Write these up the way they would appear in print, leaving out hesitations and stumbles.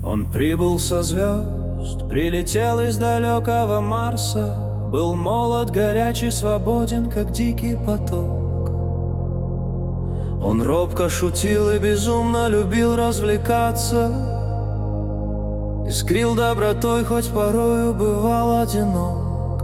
Он прибыл со звезд, прилетел из далекого Марса, был молод, горячий, свободен, как дикий поток. Он робко шутил и безумно любил развлекаться, искрил добротой, хоть порою бывал одинок.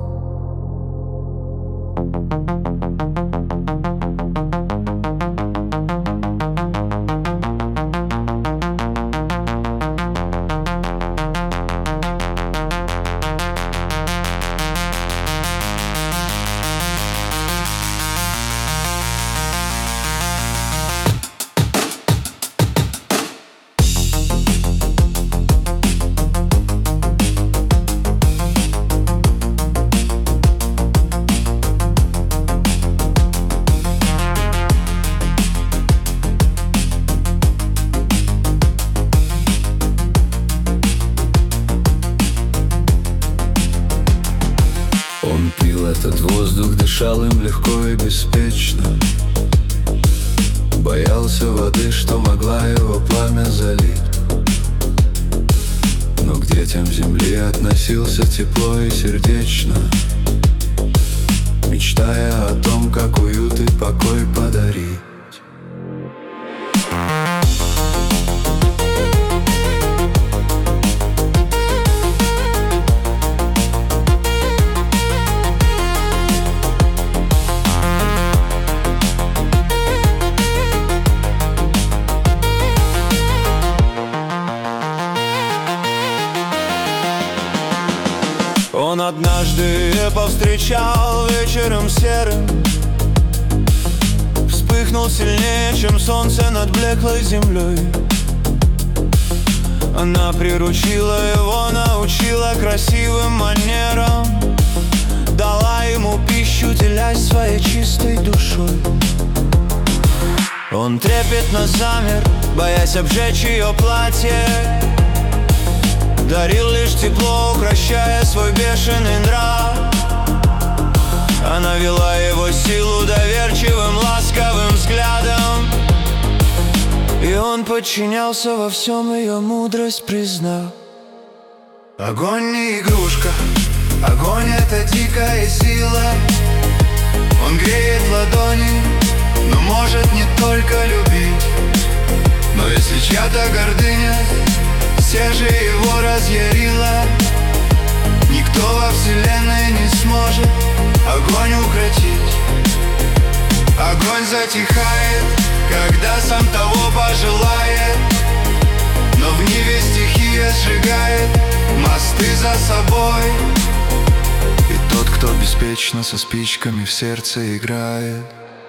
Он пил этот воздух, дышал им легко и беспечно. Боялся воды, что могла его пламя залить. Но к детям земли относился тепло и сердечно, мечтая о том, как уют и покой подарить. Он однажды повстречал вечером серым, вспыхнул сильнее, чем солнце над блеклой землей. Она приручила его, научила красивым манерам, дала ему пищу, делясь своей чистой душой. Он трепетно замер, боясь обжечь ее платье, дарил лишь тепло, укращая свой бешеный нрав. Она вела его силу доверчивым, ласковым взглядом, и он подчинялся во всем, ее мудрость признав. Огонь не игрушка, огонь — это дикая сила. Он греет ладони, но может не только любить. Но если чья-то гордыня все же его разъярила, никто во вселенной не сможет огонь укротить. Огонь затихает, когда сам того пожелает, но в Ниве стихия сжигает мосты за собой. И тот, кто беспечно со спичками в сердце играет,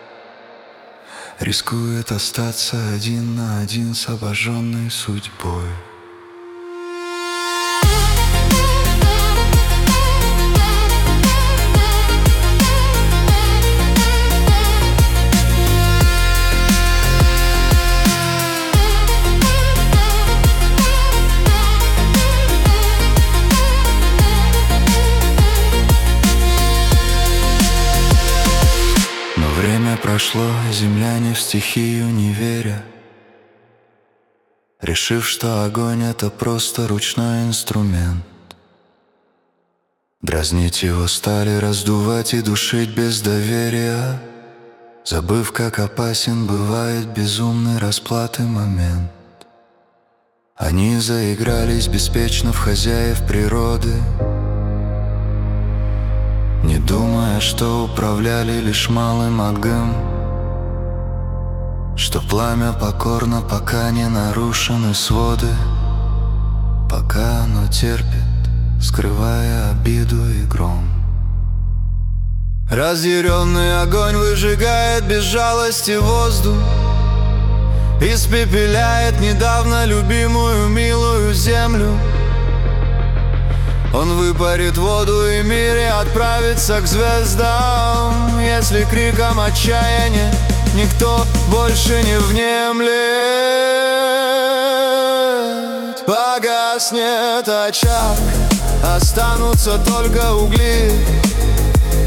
рискует остаться один на один с обожженной судьбой. Время прошло, земляне в стихию не веря, решив, что огонь — это просто ручной инструмент. Дразнить его стали, раздувать и душить без доверия, забыв, как опасен бывает безумный расплаты момент. Они заигрались беспечно в хозяев природы, не думая, что управляли лишь малым огнем, что пламя покорно, пока не нарушены своды, пока оно терпит, скрывая обиду и гром. Разъяренный огонь выжигает без жалости воздух, испепеляет недавно любимую милую землю. Он выпарит воду и мире отправится к звездам, если криком отчаяния никто больше не внемлет. Погаснет очаг, останутся только угли.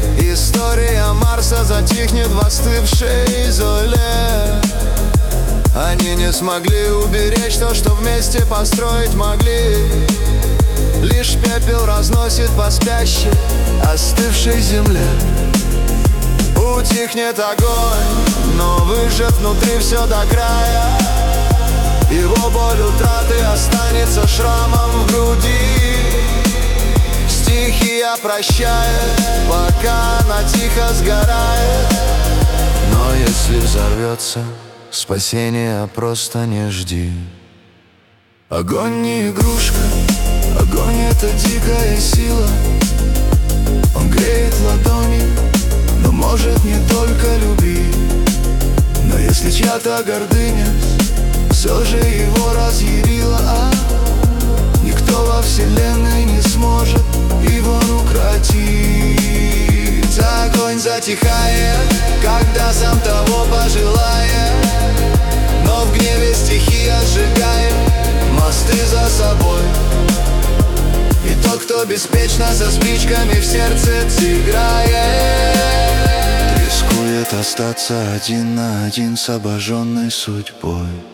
История Марса затихнет в остывшей золе. Они не смогли уберечь то, что вместе построить могли. Лишь пепел разносит по спящей, остывшей земле. Утихнет огонь, но выжжет внутри все до края. Его боль утраты останется шрамом в груди. Стихия прощает, пока она тихо сгорает. Но если взорвется, спасения просто не жди. Огонь не игрушка, огонь — это дикая сила. Он греет ладони, но может не только любить. Но если чья-то гордыня все же его разъярила, никто во вселенной не сможет его укротить. Огонь затихает, когда сам того пожелает, но в гневе стихия сжигает мосты за собой. И тот, кто беспечно со спичками в сердце играет, рискует остаться один на один с обожженной судьбой.